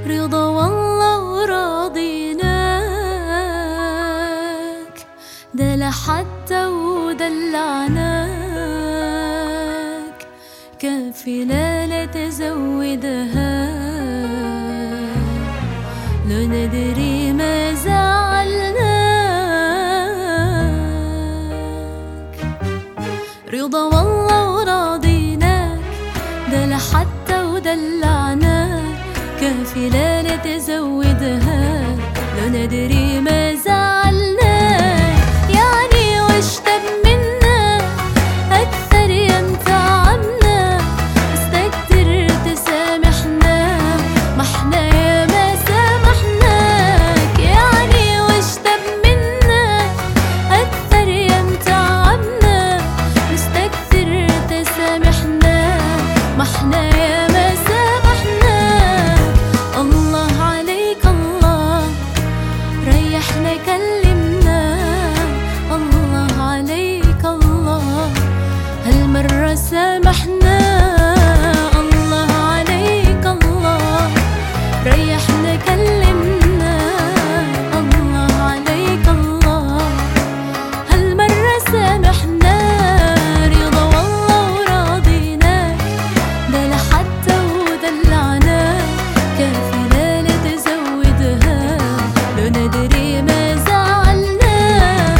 رضا والله وراضيناك، دلع حتى ودلعناك، كافينا لا تزودها، لا ندري ما زعلناك. رضا والله وراضيناك، دلع حتى ودلعناك، كافينا لا تزودها، لا ندري ما زعلناك. يعني وش تب منا أكثر يم تعبنا، مستكتر تسامحنا، ما احنا يا ما سامحناك. يعني وش تب منا أكثر يم تعبنا، مستكتر تسامحنا، ما احنا يا ما سامحناك. الله عليك الله، ريحنا كلمنا، الله عليك الله، هالمرة سامحنا. الله عليك الله، ريحنا كلمنا، الله عليك الله، هالمرة سامحنا. رضا والله وراضيناك، دلع حتى ودلعناك، كافينا لا تزودها، لا ندري ما زعلناك.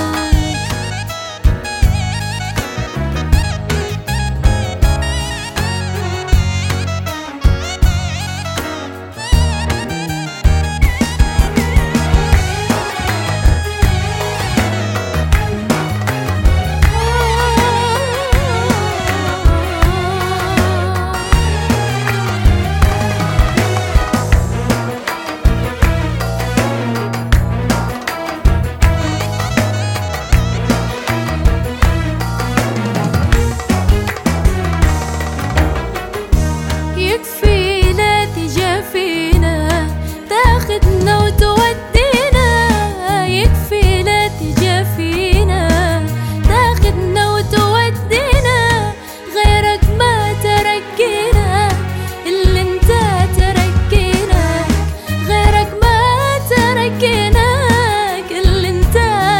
يكفي لا تجافينا، تاخدنا وتودينا، يكفي لا تجافينا، تاخدنا وتودينا، غيرك ما تركينا، اللي انت تركينا، غيرك ما تركيناك، اللي انت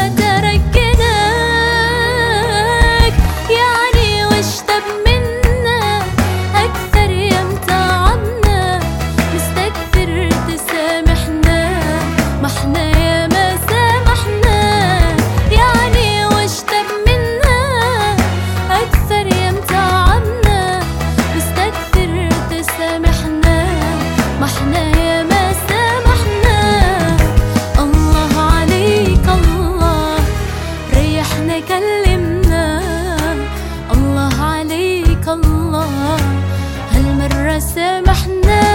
تركيناك. يعني وش تب منا أكثر يم تعبنا، مستكثر تسامحنا، ما احنا يا ما سامحناك. يعني وش تب منا أكثر يم تعبنا، مستكثر تسامحنا، ما احنا يا ما سامحناك. الله عليك الله، ريحنا كلمنا، الله عليك الله، هالمرة سامحنا.